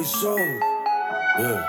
Saison. Yeah.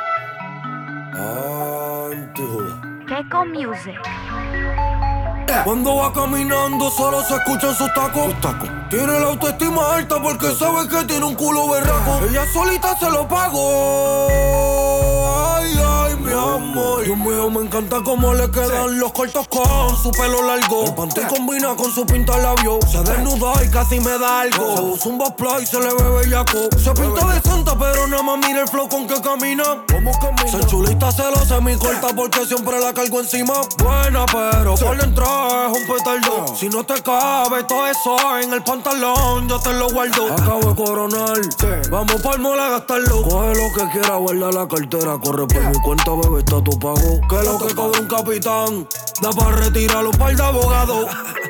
Antijuda. Keiko Music. Cuando va caminando solo se escuchan sus tacos. Tiene la autoestima alta porque sabe que tiene un culo berraco. Ella solita se lo pagó. Ay, ay, mi amor. Dios mío, me encanta cómo le quedan los cortos con su pelo largo. El panty combina con su pinta labio. Se desnudó y casi me da algo. Se puso un boss y se le ve bellaco. Se pinta de santa pero nada más mira el flow con que camina. ¿Cómo camina? Se chulita celosa mi corta porque siempre la cargo encima. Buena pero por dentro es un petardo. Si no te cabe todo eso en el pantalón, yo te lo guardo. Acabo de coronar, vamos pa'l mall a gastarlo. Coge lo que quiera, guarda la cartera. Corre por mi cuenta, bebé, está tu pago. Que lo que cobra un capitán, da para retirarlo un par de abogados.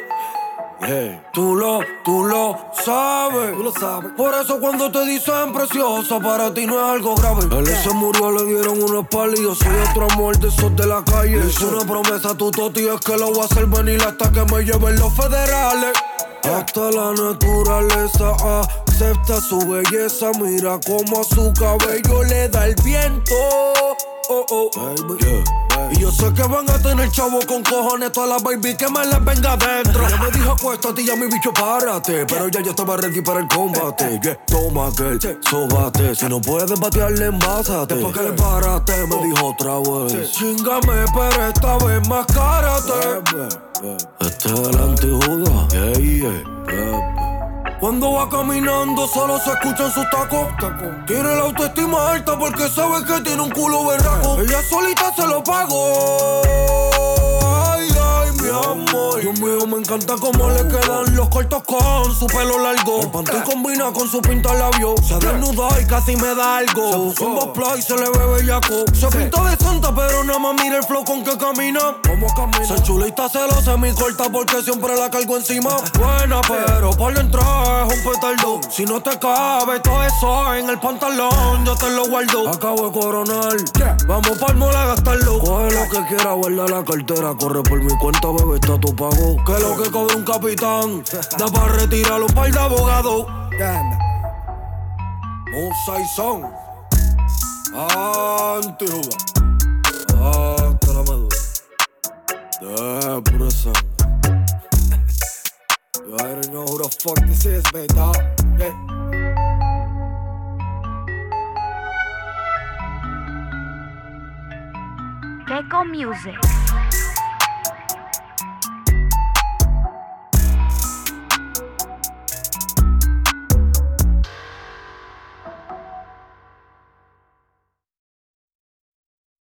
Tú lo sabes. Por eso cuando te dicen preciosa, para ti no es algo grave. Él se murió, le dieron unos palos. Yo soy otro amor de esos de la calle. Le hice una promesa a tu toti, es que lo voy a hacer venir hasta que me lleven los federales. Hasta la naturaleza acepta su belleza. Mira cómo a su cabello le da el viento. Baby. Y yo sé que van a tener chavo con cojones todas las baby que me les venga adentro. Ella me dijo acuéstate ya mi bicho párate, pero ya yo estaba ready para el combate. Toma aquel, sóbate. Si no puedes batearle, envásate. ¿Pa' que le parate? Me dijo otra vez. Chingame, pero esta vez más cárate. Este es el Antijuda. Cuando va caminando solo se escuchan sus tacos. Tiene la autoestima alta porque sabe que tiene un culo berraco. Ella solita se lo pagó. Ay, ay, mi amor. Dios mío, me encanta cómo le quedan los cortos con su pelo largo. El panty combina con su pinta labio. Se desnudó y casi me da algo. Se puso un boss y se le ve bellaco. Se pinta de santa pero nada más mira el flow con que camina. ¿Cómo camina? Se chulita celosa mi corta porque siempre la cargo encima. Buena pero por dentro es un petardo. Si no te cabe todo eso en el pantalón, yo te lo guardo. Acabo de coronar, vamos pa'l mall a gastarlo. Coge lo que quiera, guarda la cartera. Corre por mi cuenta, bebé, está tu pago. Que lo que cobra un capitán, da para retirarlo un par de abogados. Un Saison. Antijuda. Hasta la madura. De pura sangre. I don't know who the fuck this is, man, dog. Keiko Music.